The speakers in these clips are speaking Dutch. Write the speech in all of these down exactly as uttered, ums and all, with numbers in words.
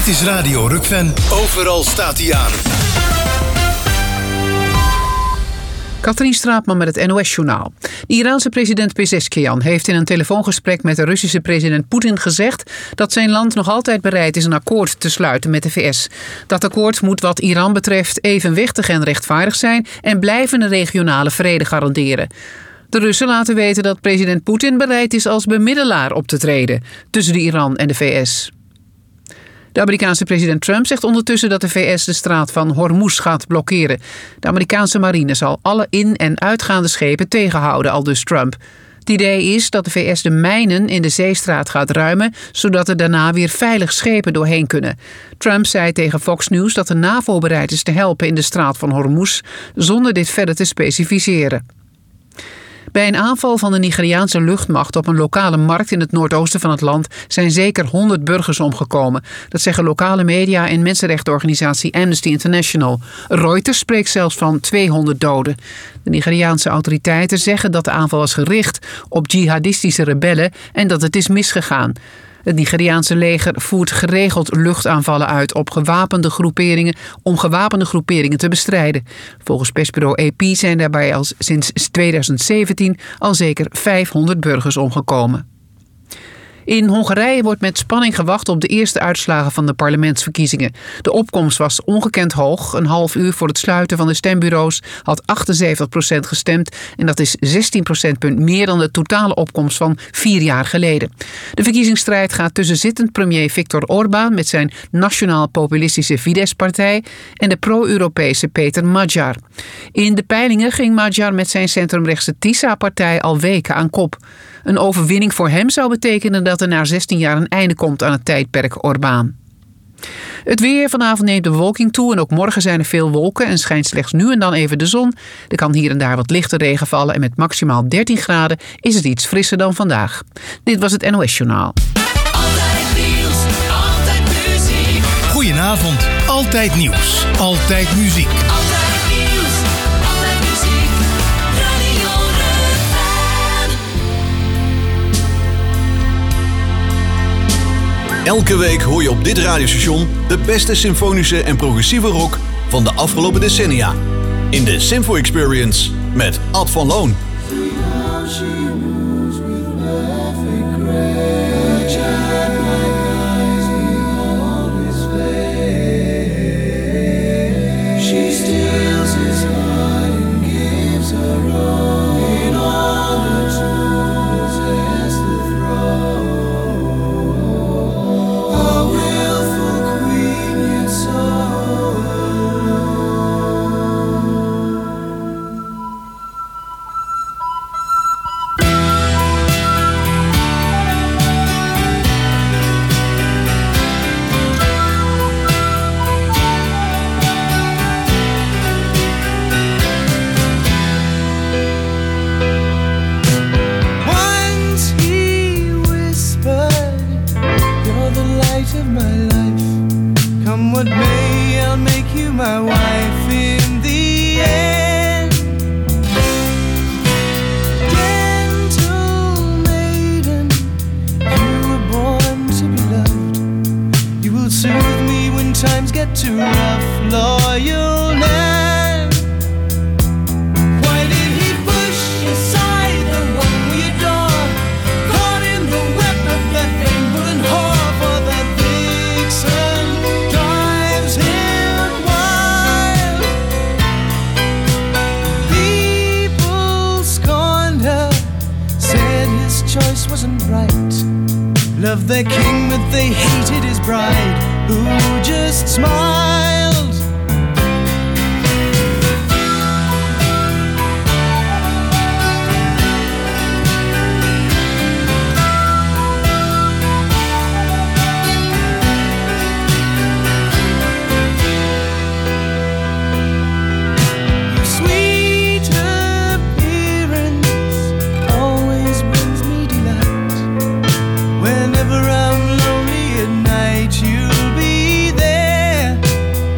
is Radio Rukven. Overal staat hij aan. Katrien Straatman met het N O S-journaal. De Iraanse president Pezeshkian heeft in een telefoongesprek met de Russische president Poetin gezegd dat zijn land nog altijd bereid is een akkoord te sluiten met de V S. Dat akkoord moet wat Iran betreft evenwichtig en rechtvaardig zijn en blijvende regionale vrede garanderen. De Russen laten weten dat president Poetin bereid is als bemiddelaar op te treden tussen de Iran en de V S. De Amerikaanse president Trump zegt ondertussen dat de V S de straat van Hormuz gaat blokkeren. De Amerikaanse marine zal alle in- en uitgaande schepen tegenhouden, aldus Trump. Het idee is dat de V S de mijnen in de zeestraat gaat ruimen, zodat er daarna weer veilig schepen doorheen kunnen. Trump zei tegen Fox News dat de NAVO bereid is te helpen in de straat van Hormuz, zonder dit verder te specificeren. Bij een aanval van de Nigeriaanse luchtmacht op een lokale markt in het noordoosten van het land zijn zeker honderd burgers omgekomen. Dat zeggen lokale media en mensenrechtenorganisatie Amnesty International. Reuters spreekt zelfs van tweehonderd doden. De Nigeriaanse autoriteiten zeggen dat de aanval was gericht op jihadistische rebellen en dat het is misgegaan. Het Nigeriaanse leger voert geregeld luchtaanvallen uit op gewapende groeperingen om gewapende groeperingen te bestrijden. Volgens persbureau A P zijn daarbij al sinds tweeduizend zeventien al zeker vijfhonderd burgers omgekomen. In Hongarije wordt met spanning gewacht op de eerste uitslagen van de parlementsverkiezingen. De opkomst was ongekend hoog. Een half uur voor het sluiten van de stembureaus had achtenzeventig procent gestemd. En dat is zestien procentpunt meer dan de totale opkomst van vier jaar geleden. De verkiezingsstrijd gaat tussen zittend premier Viktor Orbán met zijn nationaal-populistische Fidesz-partij en de pro-Europese Peter Magyar. In de peilingen ging Magyar met zijn centrumrechtse TISA-partij al weken aan kop. Een overwinning voor hem zou betekenen dat er na zestien jaar een einde komt aan het tijdperk Orbán. Het weer. Vanavond neemt de bewolking toe en ook morgen zijn er veel wolken en schijnt slechts nu en dan even de zon. Er kan hier en daar wat lichte regen vallen en met maximaal dertien graden is het iets frisser dan vandaag. Dit was het N O S-journaal. Altijd nieuws, altijd muziek. Goedenavond. Altijd nieuws. Altijd muziek. Altijd nieuws, altijd muziek. Radio Rukven. Elke week hoor je op dit radiostation de beste symfonische en progressieve rock van de afgelopen decennia. In de Symfo Experience met Ad van Loon. Loved their king, but they hated his bride, who just smiled. Your sweet appearance always brings me delight. Whenever I'm lonely at night, you'll be there.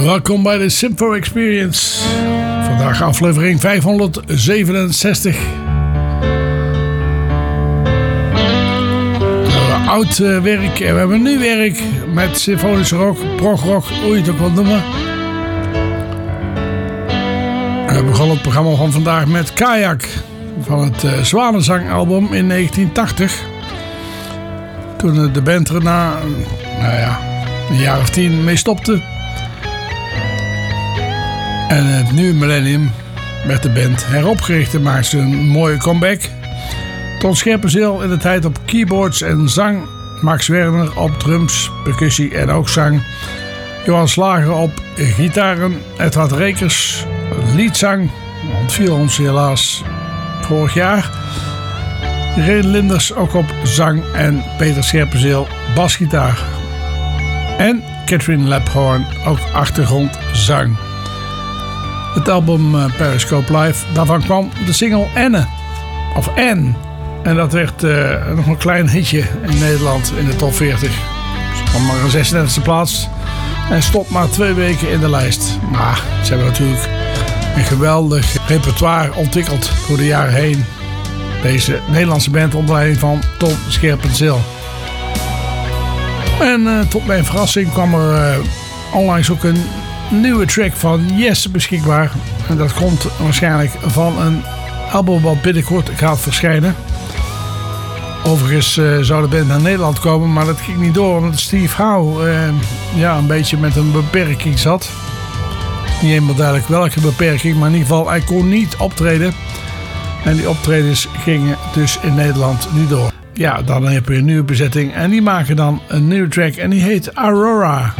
Welkom bij de Symfo Experience. Vandaag aflevering vijfhonderdzevenenzestig. We hebben oud uh, werk en we hebben nu werk met symfonische rock, progrock, hoe je het ook wilt noemen. We begonnen het programma van vandaag met Kajak van het uh, Zwanenzangalbum in negentien tachtig. Toen de band er na nou ja, een jaar of tien mee stopte. En het nieuwe millennium werd de band heropgericht en maakte ze een mooie comeback. Ton Scherpenzeel in de tijd op keyboards en zang. Max Werner op drums, percussie en ook zang. Johan Slager op gitaren. Edward Rekers liedzang. Ontviel ons helaas vorig jaar. Irene Linders ook op zang en Peter Scherpenzeel basgitaar. En Catherine Laphorn ook achtergrondzang. Het album uh, Periscope Live, daarvan kwam de single Anne, of Anne. En dat werd uh, nog een klein hitje in Nederland in de top veertig. Dus kwam maar een zesendertigste plaats en stond maar twee weken in de lijst. Maar ze hebben natuurlijk een geweldig repertoire ontwikkeld door de jaren heen. Deze Nederlandse band onder leiding van Ton Scherpenzeel. En uh, tot mijn verrassing kwam er uh, onlangs ook een nieuwe track van Yes beschikbaar. En dat komt waarschijnlijk van een album wat binnenkort gaat verschijnen. Overigens uh, zou de band naar Nederland komen, maar dat ging niet door omdat Steve Howe uh, ja, een beetje met een beperking zat. Niet helemaal duidelijk welke beperking, maar in ieder geval hij kon niet optreden. En die optredens gingen dus in Nederland niet door. Ja, dan heb je een nieuwe bezetting en die maken dan een nieuwe track en die heet Aurora.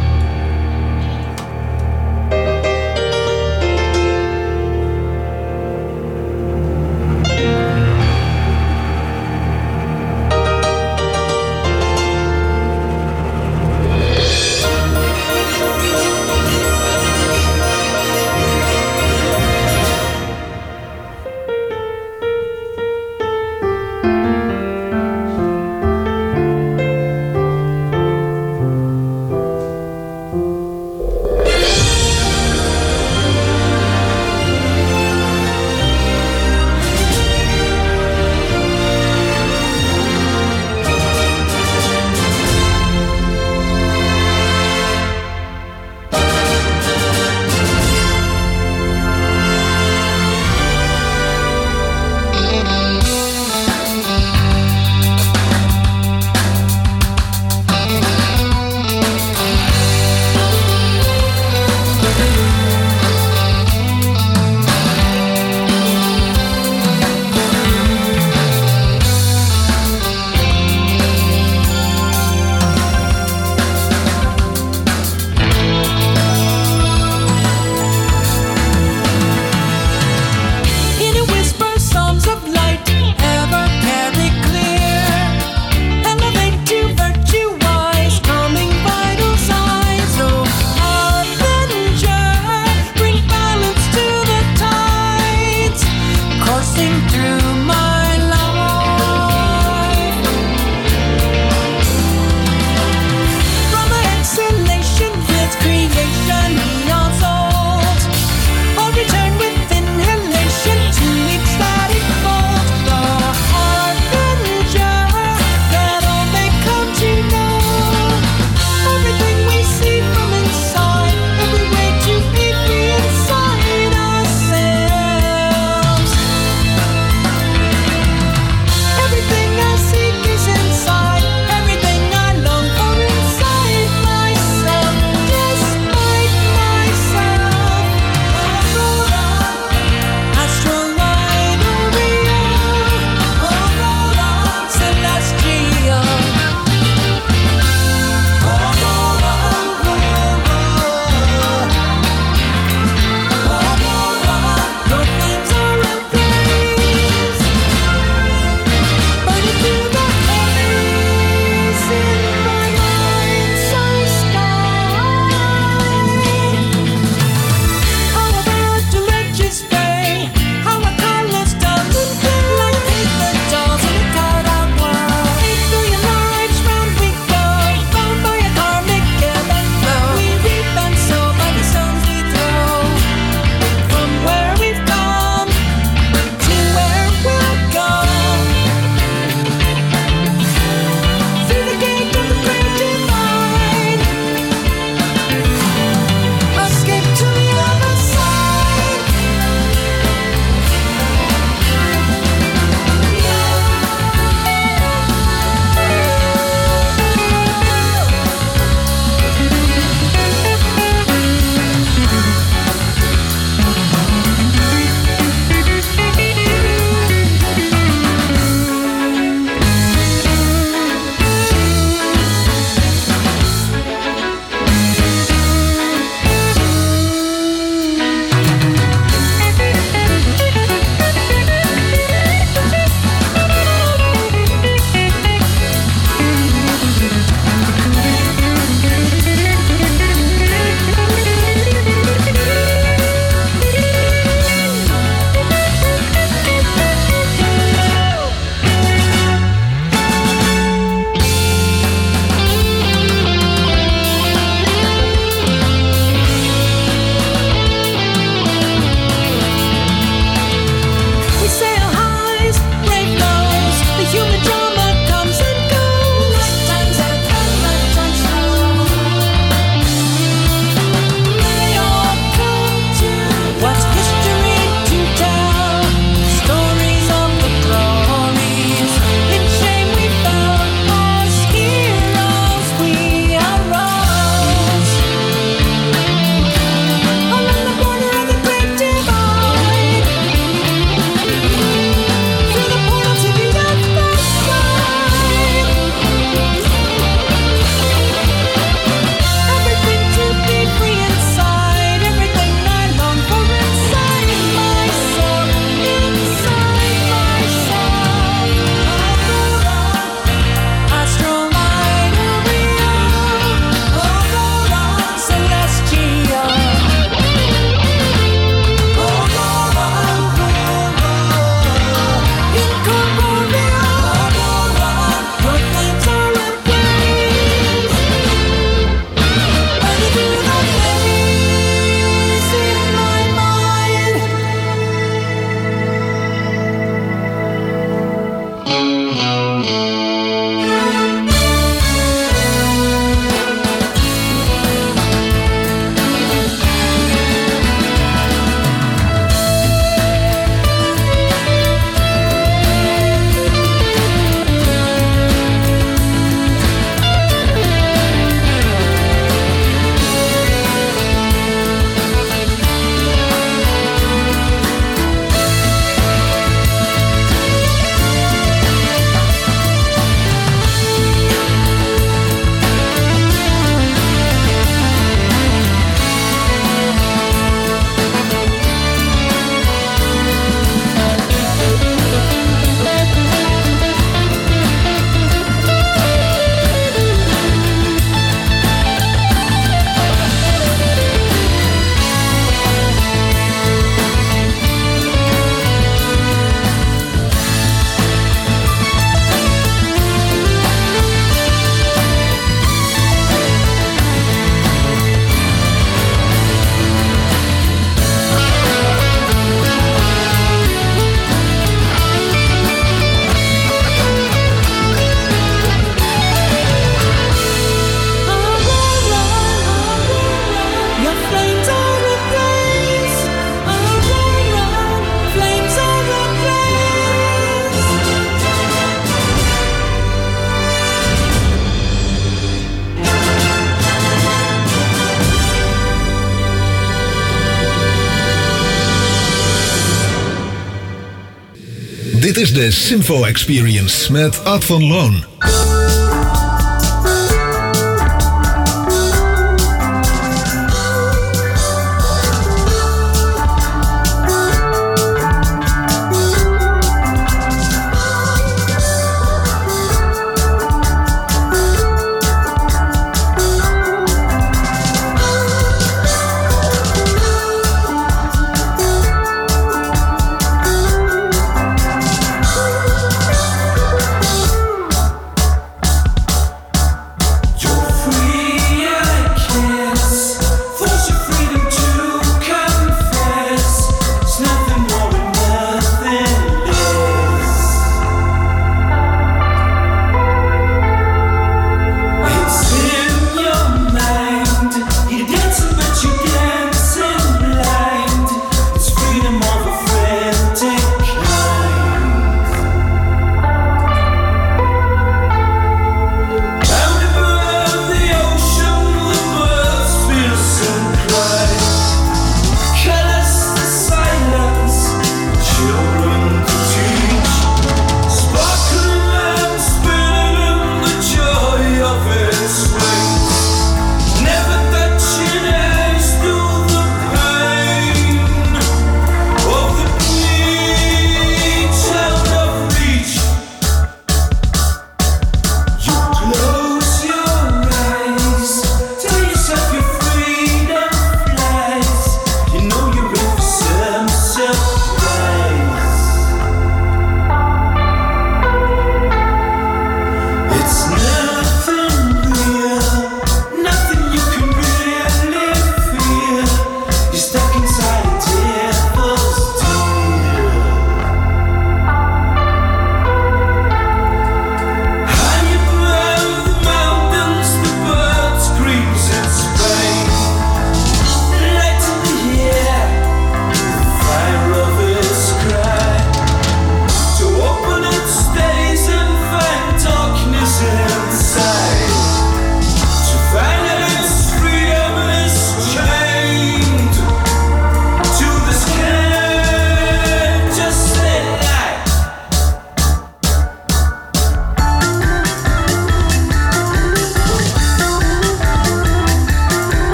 Dit is de Symfo Experience met Ad van Loon.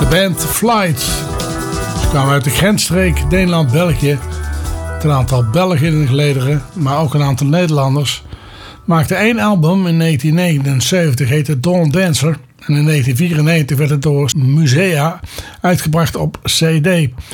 band Flight. Ze kwamen uit de grensstreek Nederland-België. Een aantal Belgen in de gelederen, maar ook een aantal Nederlanders. Maakte één album in negentien negenenzeventig, heette Dawn Dancer. En in negentien vierennegentig werd het door Musea uitgebracht op C D.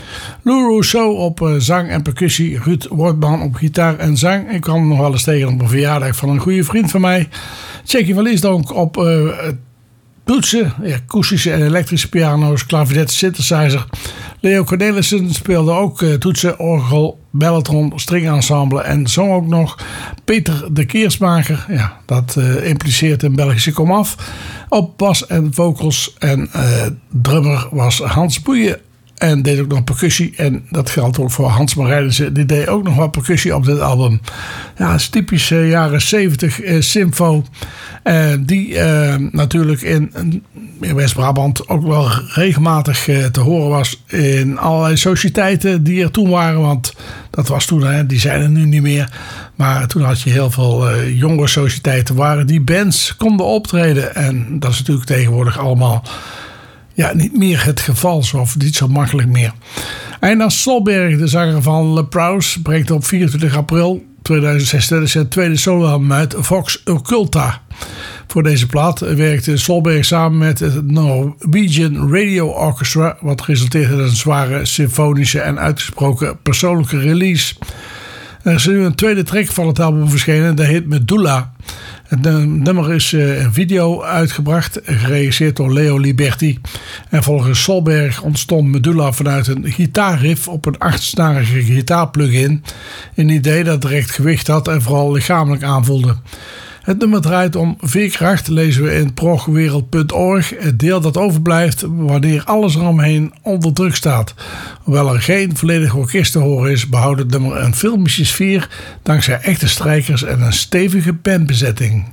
Lou Rousseau op uh, zang en percussie. Ruud Wortman op gitaar en zang. Ik kwam hem nog wel eens tegen op een verjaardag van een goede vriend van mij. Jackie van Liesdonk op uh, toetsen, ja, akoestische en elektrische piano's, klavinet, synthesizer. Leo Cornelissen speelde ook uh, toetsen, orgel, bellotron, stringensemble en zong ook nog. Peter de Keersmaker, ja, dat uh, impliceert een Belgische komaf, op bas en vocals. En uh, drummer was Hans Boeien en deed ook nog percussie. En dat geldt ook voor Hans Marijnissen, die deed ook nog wat percussie op dit album. Ja, het is typisch uh, jaren zeventig uh, Symfo. Uh, die uh, natuurlijk in, in West-Brabant ook wel regelmatig uh, te horen was in allerlei sociëteiten die er toen waren. Want dat was toen, hè, die zijn er nu niet meer. Maar toen had je heel veel uh, jongere sociëteiten waar die bands konden optreden. En dat is natuurlijk tegenwoordig allemaal ja, niet meer het geval, of niet zo makkelijk meer. Einar Solberg, de zanger van Le Prouse, brengt op vierentwintig april tweeduizend zestien zijn tweede soloalbum uit, Vox Occulta. Voor deze plaat werkte Solberg samen met het Norwegian Radio Orchestra, wat resulteerde in een zware symfonische en uitgesproken persoonlijke release. Er is nu een tweede track van het album verschenen, dat heet Medulla. Het nummer is een video uitgebracht, geregisseerd door Leo Liberti. En volgens Solberg ontstond Medulla vanuit een gitaarriff op een achtsnarige gitaarplugin. Een idee dat direct gewicht had en vooral lichamelijk aanvoelde. Het nummer draait om veerkracht, lezen we in progwereld punt org. Het deel dat overblijft wanneer alles eromheen onder druk staat. Hoewel er geen volledig orkest te horen is, behoudt het nummer een filmische sfeer dankzij echte strijkers en een stevige bandbezetting.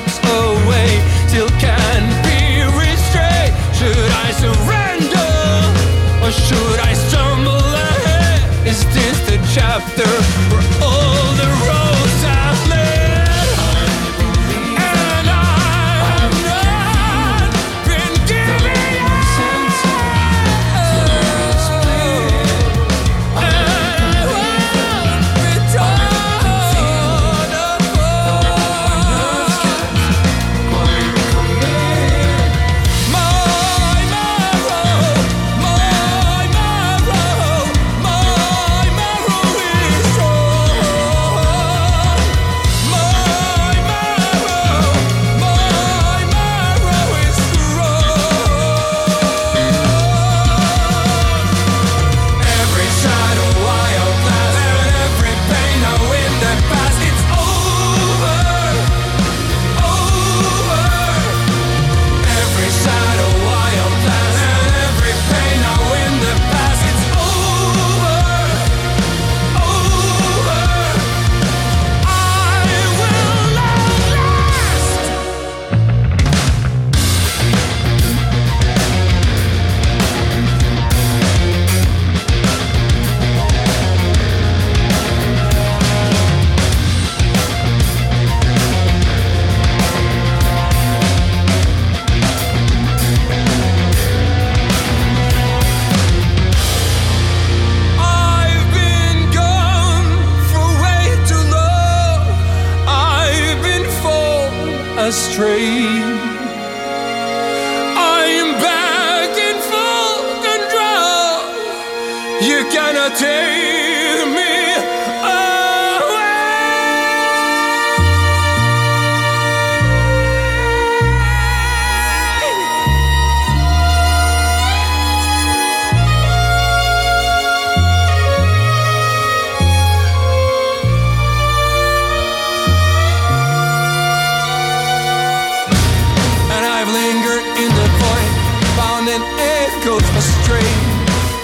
Still can't be restrained. Should I surrender?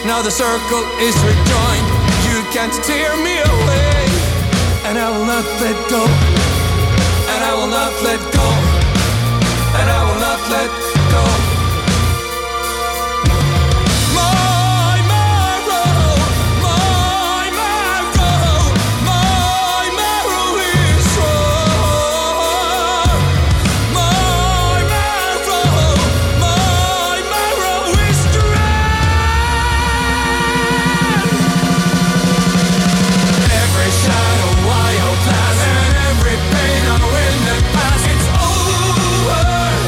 Now the circle is rejoined. You can't tear me away, and I will not let go. And I will not let go. And I will not let go. My marrow, my marrow, my marrow is strong. My marrow, my marrow is strong. Every shadow I outlast, and every pain I win the past. It's over,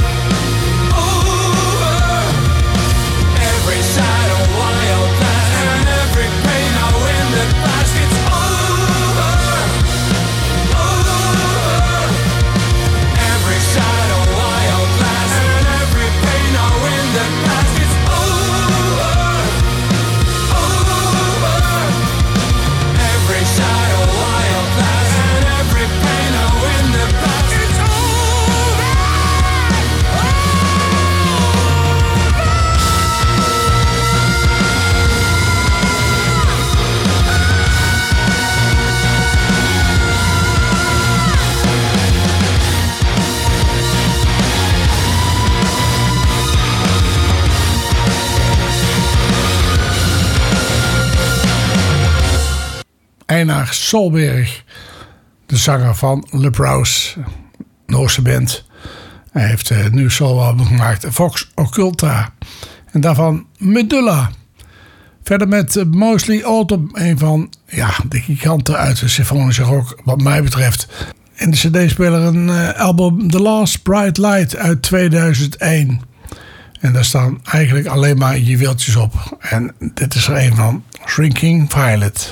over. Every shadow I outlast, and every pain I win the past. It's over, over. Every shadow I outlast, and every pain I win the past. It's over, over. Every shadow I outlast, and every pain I win the past. It's over, Einar Solberg, de zanger van Le Prous, Noorse band. Hij heeft een nieuw soloalbum gemaakt, Vox Occulta. En daarvan Medulla. Verder met eh, Mostly Autumn, een van ja, de giganten uit de symfonische rock wat mij betreft. In de cd-speler een eh, album The Last Bright Light uit tweeduizend één. En daar staan eigenlijk alleen maar juweeltjes op. En dit is er een van, Shrinking Violet.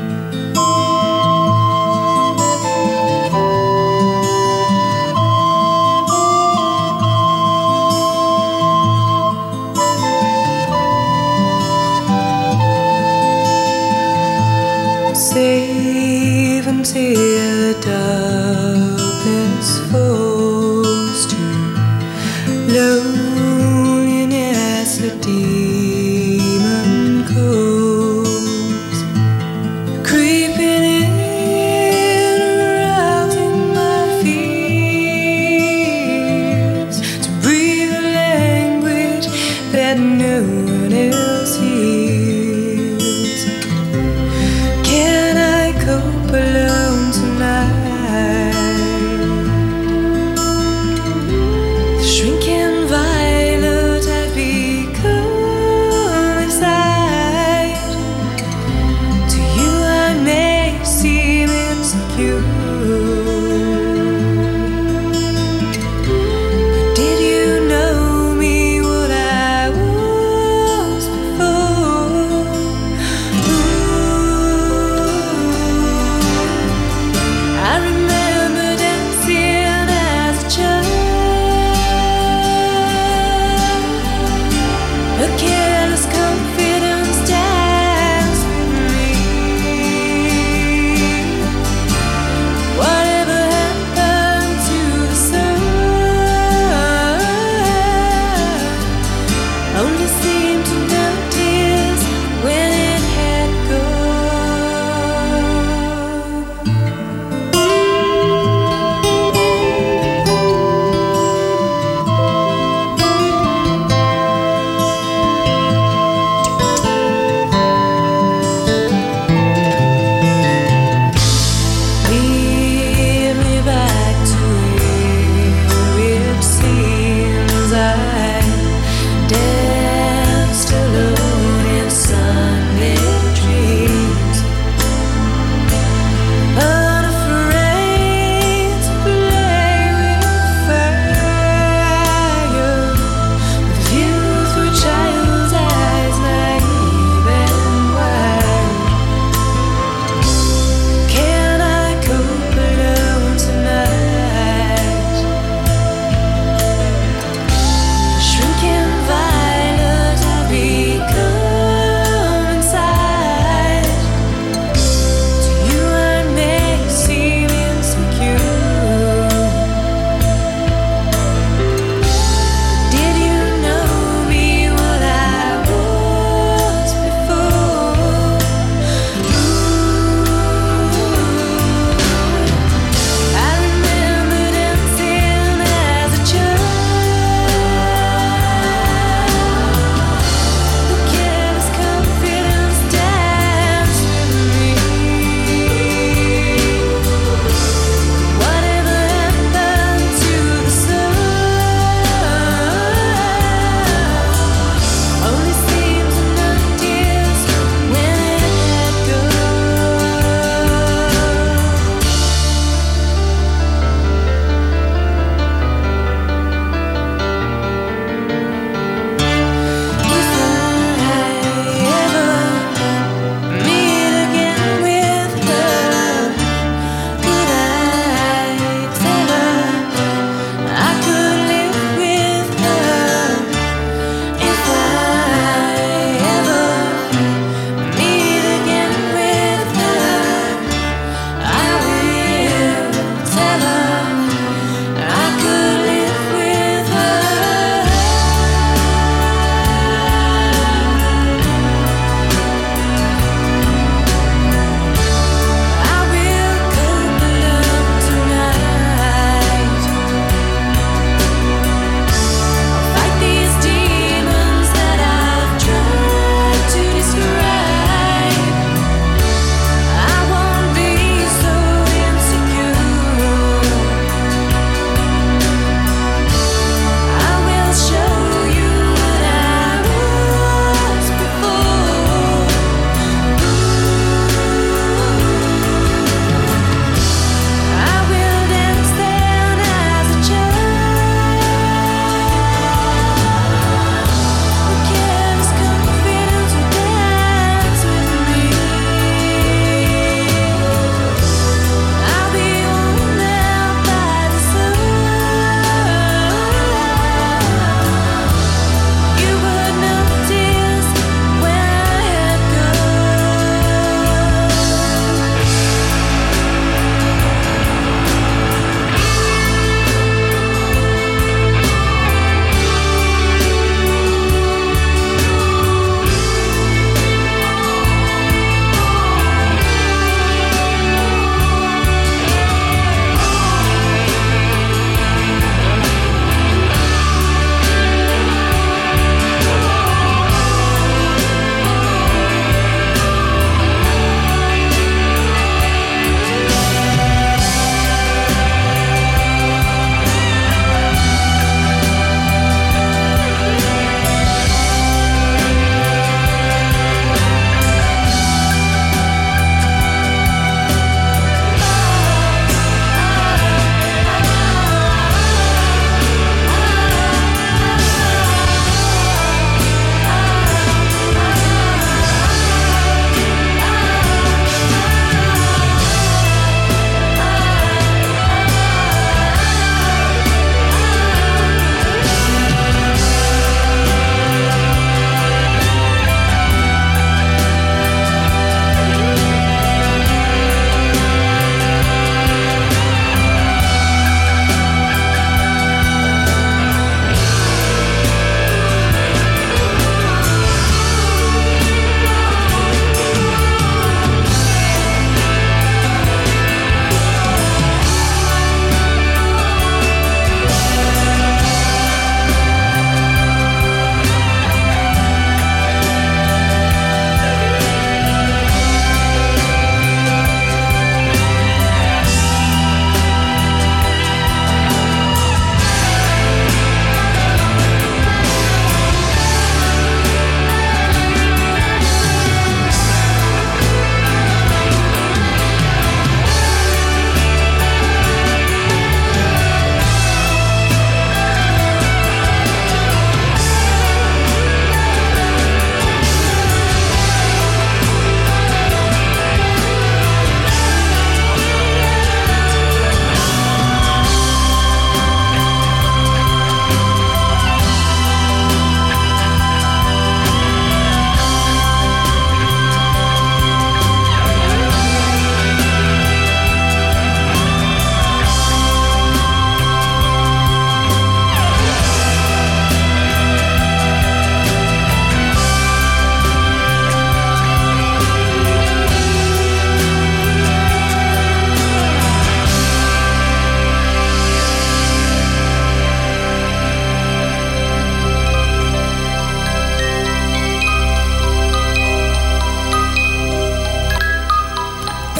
Save until darkness falls to loneliness, a demon calls.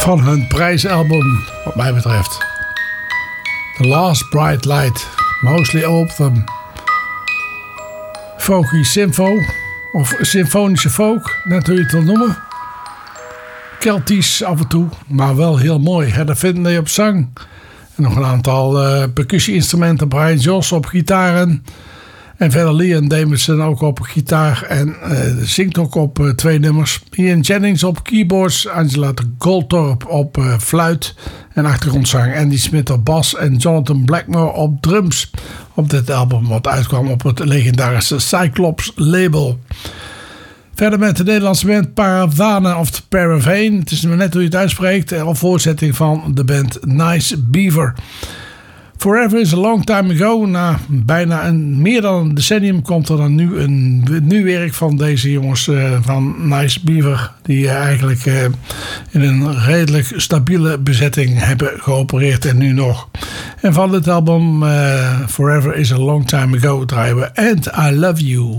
van hun prijsalbum, wat mij betreft. The Last Bright Light, mostly op them. Folky Sympho, of symfonische folk, net hoe je het wil noemen. Keltisch af en toe, maar wel heel mooi. Hedda Findlay op zang. En nog een aantal uh, percussie-instrumenten. Brian Joss op gitaren. En verder Leon Davidson ook op gitaar. En uh, zingt ook op uh, twee nummers. Ian Jennings op keyboards. Angela Goldthorpe op uh, fluit en achtergrondzang. Andy Smith op bas. En Jonathan Blackmore op drums. Op dit album wat uitkwam op het legendarische Cyclops label. Verder met de Nederlandse band Paravane of Paravane. Het is maar net hoe je het uitspreekt. Een voortzetting van de band Nice Beaver. Forever is a long time ago. Na bijna een, meer dan een decennium komt er dan nu een nieuw werk van deze jongens uh, van Nice Beaver. Die uh, eigenlijk uh, in een redelijk stabiele bezetting hebben geopereerd en nu nog. En van dit album uh, Forever is a long time ago draaien we And I Love You.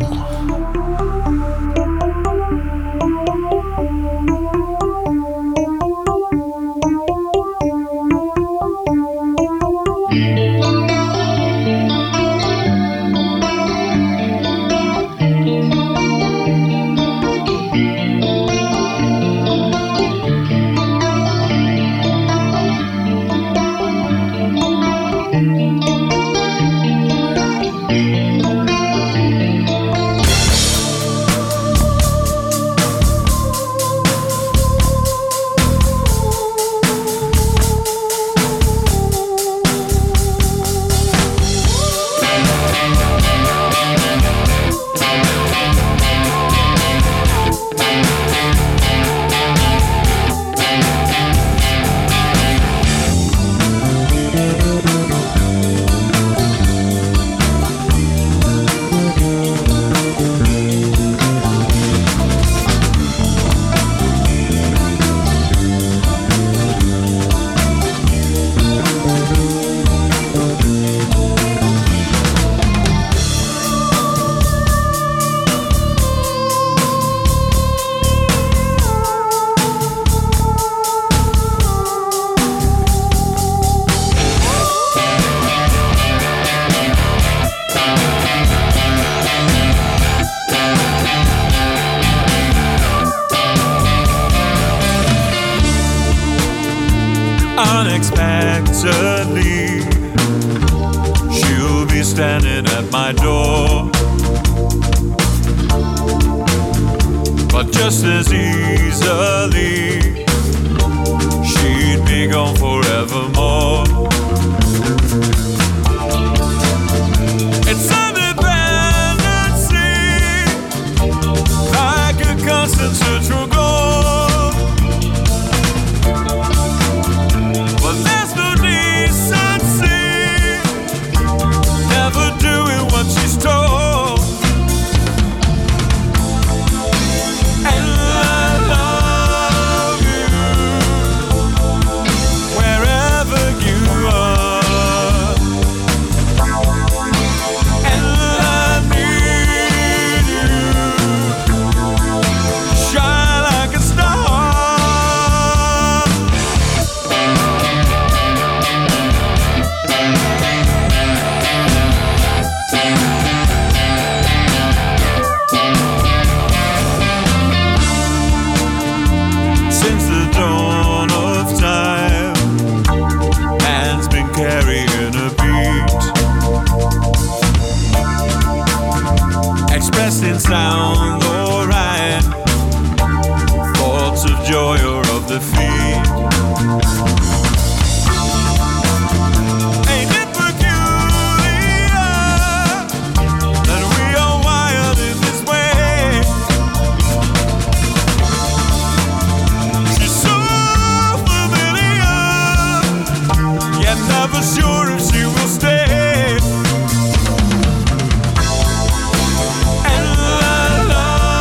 Unexpectedly, she'll be standing at my door. But just as easily, she'd be gone forevermore. It's a dependency, like a constant search for gold. Sound alright, thoughts of joy or of defeat. Ain't it peculiar that we are wired in this way? She's so familiar, yet never sure if she will stay. Love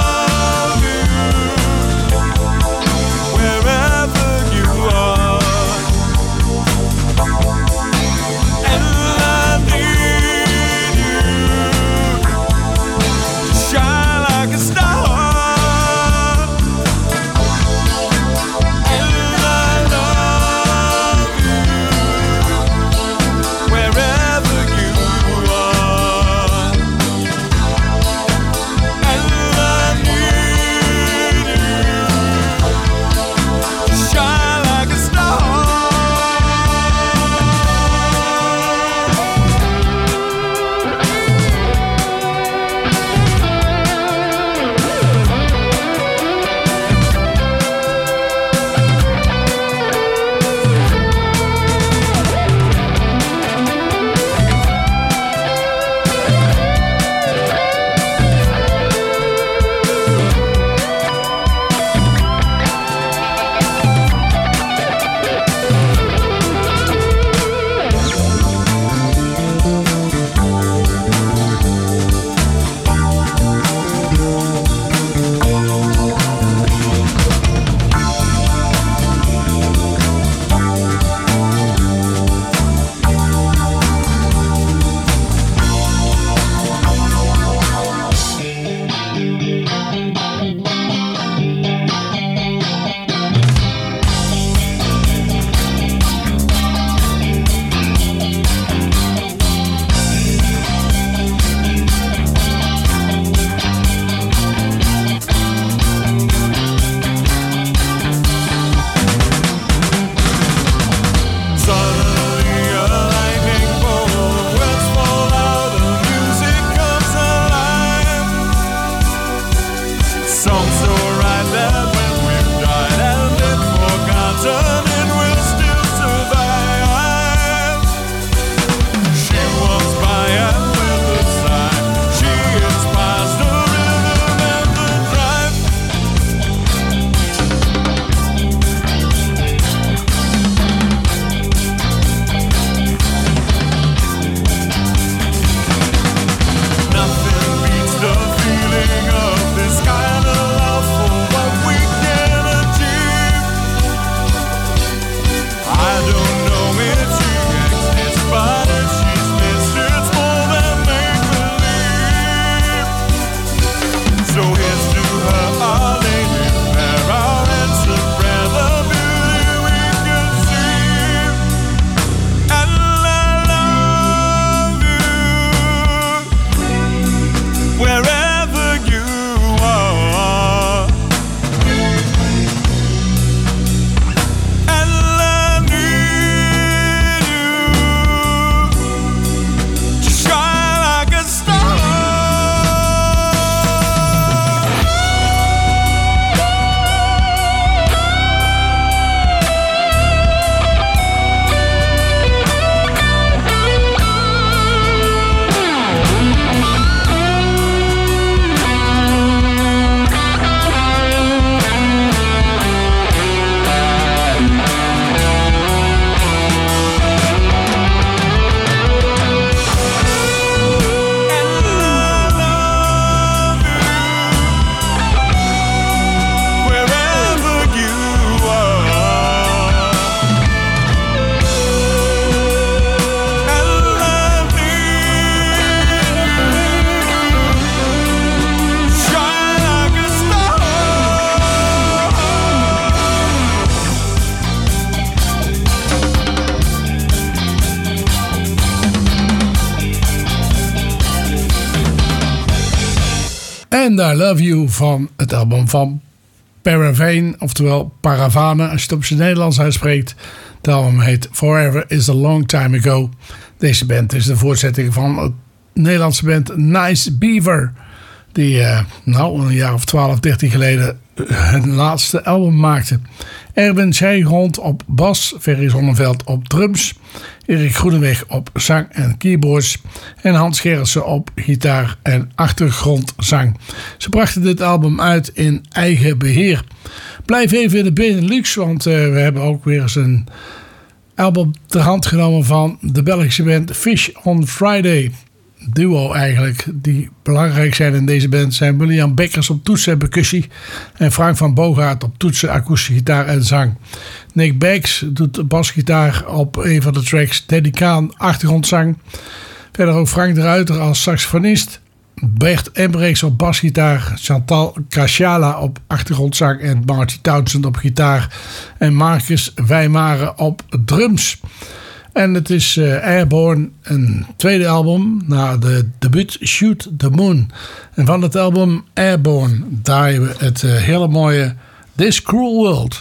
And I Love You van het album van Paravane, oftewel Paravane als je het op zijn Nederlands uitspreekt. Het album heet Forever is a Long Time Ago. Deze band is de voortzetting van het Nederlandse band Nice Beaver, die uh, nou een jaar of twaalf, dertien geleden hun laatste album maakte. Erwin Schijgrond op bas, Ferry Zonneveld op drums, Erik Groeneweg op zang en keyboards en Hans Gerritsen op gitaar en achtergrondzang. Ze brachten dit album uit in eigen beheer. Blijf even in de Benelux, want uh, we hebben ook weer eens een album ter hand genomen van de Belgische band Fish on Friday. Duo eigenlijk, die belangrijk zijn in deze band zijn William Bekkers op toetsen en percussie en Frank van Boogaard op toetsen, akoestische gitaar en zang. Nick Baggs doet basgitaar op een van de tracks, Teddy Kaan achtergrondzang. Verder ook Frank de Ruiter als saxofonist, Bert Embrechts op basgitaar, Chantal Cacciala op achtergrondzang en Marty Townsend op gitaar en Marcus Wijmaren op drums. En het is uh, Airborne, een tweede album na de debuut Shoot the Moon. En van het album Airborne draaien we het uh, hele mooie This Cruel World.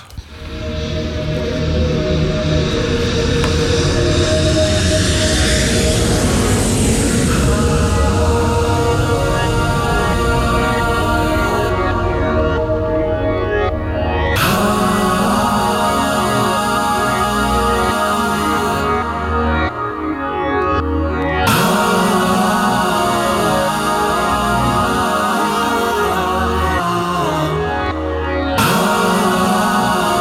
Ah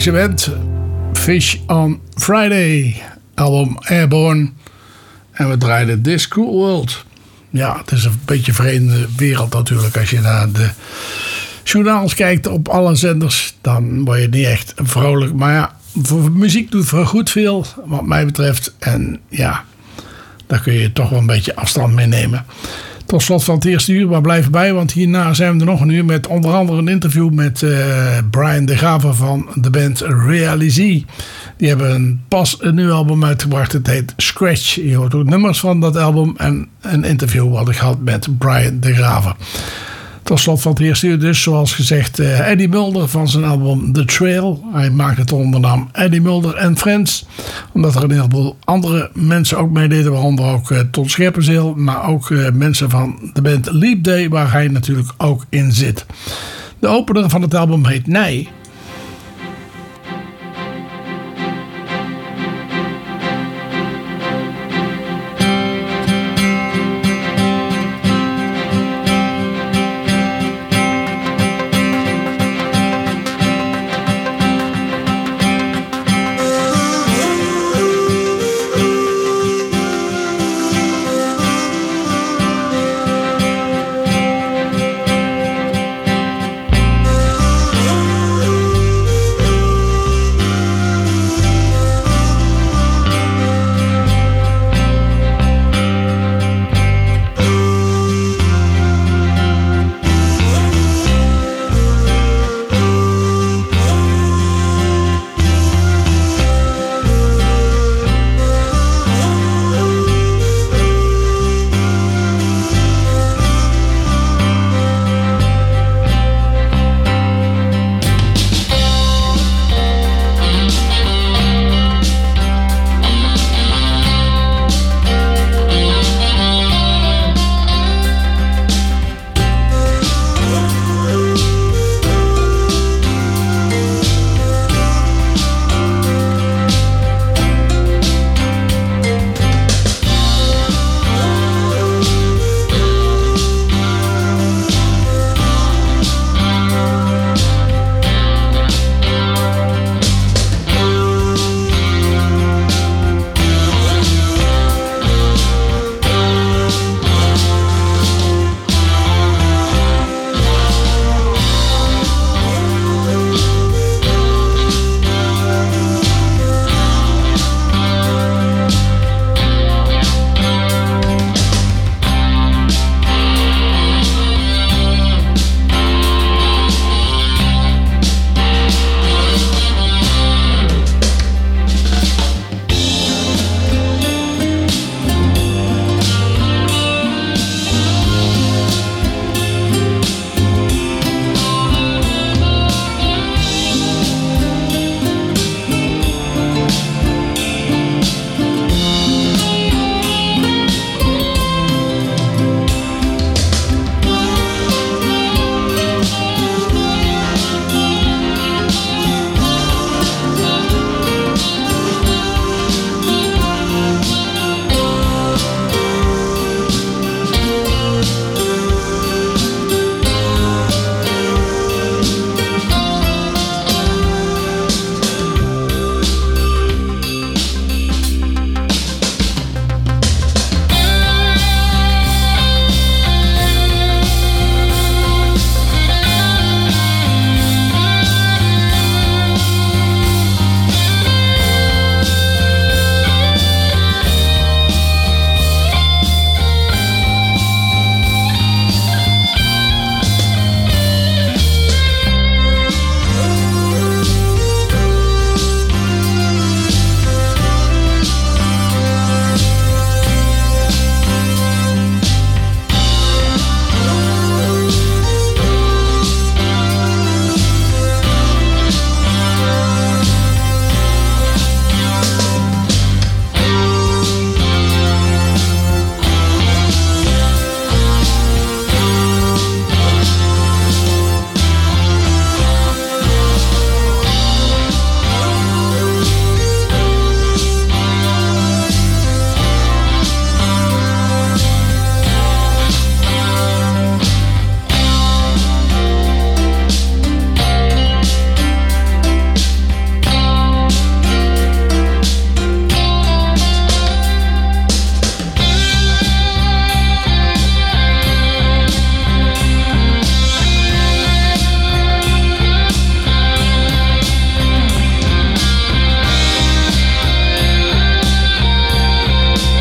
Belgische band. Fish on Friday. Album Airborne. En we draaiden This Cool World. Ja, het is een beetje een vreemde wereld natuurlijk. Als je naar de journaals kijkt op alle zenders, dan word je niet echt vrolijk. Maar ja, voor muziek doet voor goed veel, wat mij betreft. En ja, daar kun je toch wel een beetje afstand mee nemen. Tot slot van het eerste uur, maar blijf erbij, want hierna zijn we er nog een uur met onder andere een interview met uh, Brian de Graver van de band Realize. Die hebben een, pas een nieuw album uitgebracht, het heet Scratch. Je hoort ook nummers van dat album en een interview wat ik had met Brian de Graver. Tot slot van het eerste uur dus, zoals gezegd, uh, Eddie Mulder van zijn album The Trail. Hij maakt het onder de naam Eddie Mulder and Friends. Omdat er een heleboel andere mensen ook meededen, waaronder ook uh, Ton Scherpenzeel, maar ook uh, mensen van de band Leap Day, waar hij natuurlijk ook in zit. De opener van het album heet Nij.